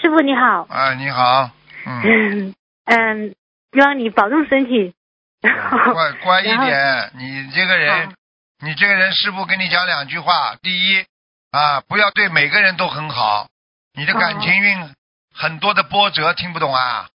师傅你好。 啊，你好。 希望你保重身体。 乖一点，你这个人，师傅跟你讲2句话。第一啊，不要对每个人都很好，你的感情运很多的波折，听不懂啊？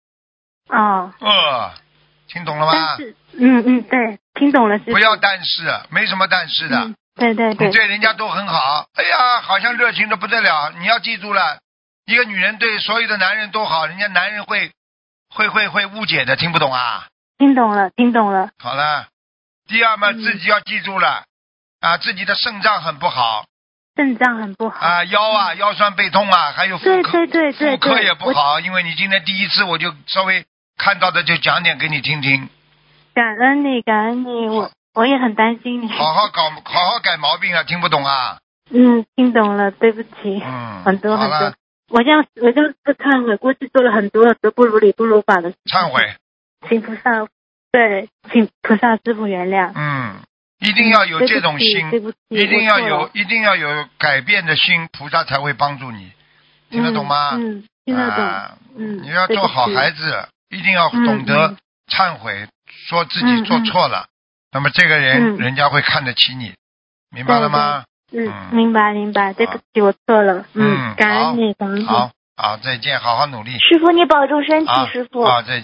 听懂了吗？ 但是，对，听懂了。师傅。 不要但是，没什么但是的。 对。你对人家都很好，哎呀，好像热情的不得了。你要记住了，一个女人对所有的男人都好，人家男人会误解的，听不懂啊？ 听懂了。 好了，第二嘛，自己要记住了啊，自己的肾脏很不好。啊，腰酸背痛啊，还有妇科也不好，因为你今天第一次，我就稍微看到的就讲点给你听听。 感恩你，我也很担心你。 好好改毛病啊，听不懂啊？ 听懂了，对不起。很多。我这样是忏悔，过去做了很多不如理不如法的事情。 忏悔。 请菩萨，对，请菩萨师父原谅。 一定要有这种心，一定要有改变的心，菩萨才会帮助你，听得懂吗？ 听得懂。 你要做好孩子，一定要懂得忏悔，说自己做错了，那么这个人人家会看得起你，明白了吗？ 明白，对不起，我错了。感恩你。 好，再见，好好努力。 师父你保重身体，师父。 再见。